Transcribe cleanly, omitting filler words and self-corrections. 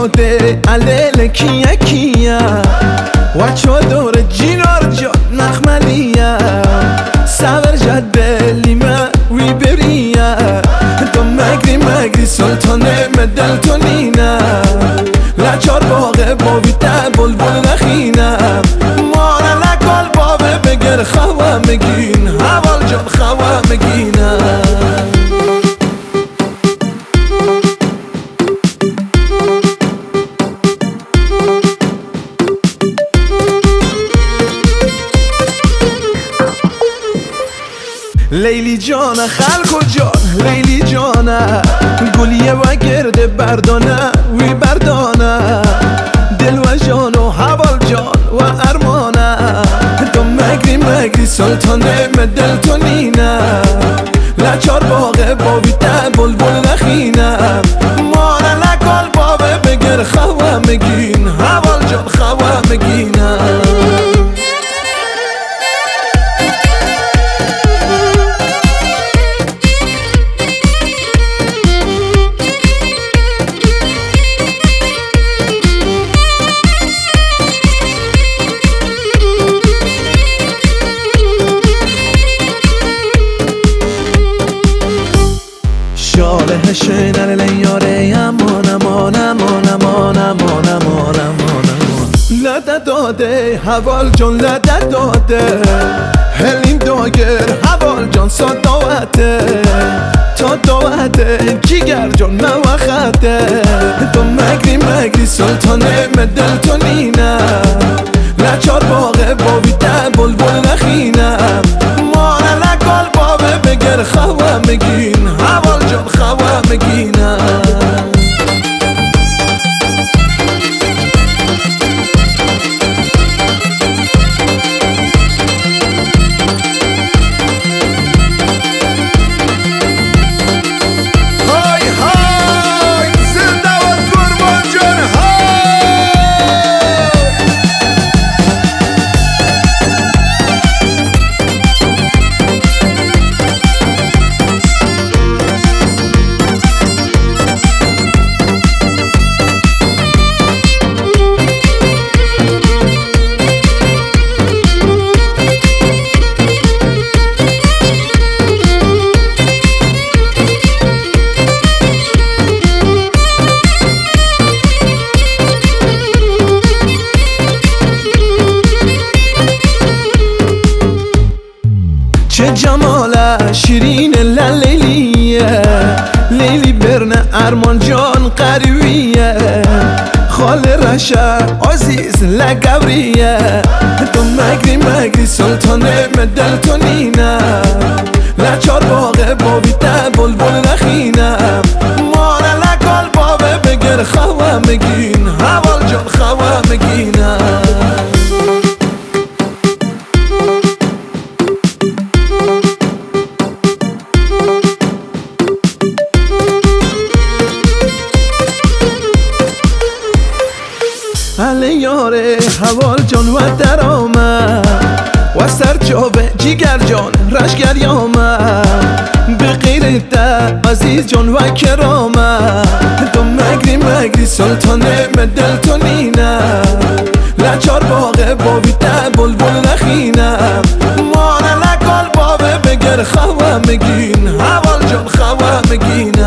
داده علیل کیه کیه و چادر جینار جا نخملیه سور جده لیمه وی بریه دو مگری سلطان مدل تونینه لچار باغه باویده بلبل نخینه ماره لکال بابه بگر خواه مگین حوال جان خواه مگینه لیلی جان خلق و جان لیلی جانه گلیه و گرده بردانه وی بردانه دل و جان و حوال جان و ارمانه تو مگری سلطان مدل تونینه لچار باغه باویده بلبل نخینه ماره لکال بابه بگر خواه مگین حوال جان خواه مگینه شاله شنر لیاره امان امان امان امان امان امان امان لده داده حوال جان لده داده هلین داگر حوال جان صداوته تا داوته جیگر جان موخته تو مگری سلطان مدل تونینه لچار باغه باویده بلبل نخینه ماره لکال بابه بگر خواه مگین حوال جان خواه مگینه چه جماله شیرین لیلیه لیلی برنه ارمان جان قریویه خال رشه عزیز لگوریه تو مگری سلطان مدل تونینه لچار باغه باویده بلبل نخینه ماره لکال بابه بگر خواه مگین حوال جان خواه مگینه علی یاره حوال جان و درامه و سر جابه جیگر جان رشگر یامه به غیرت عزیز جان و کرامه تو مگری سلطان مدل تونینه لچار باغه باویده بلبل نخینه ماره لکال بابه بگر خواه مگین حوال جان خواه مگینه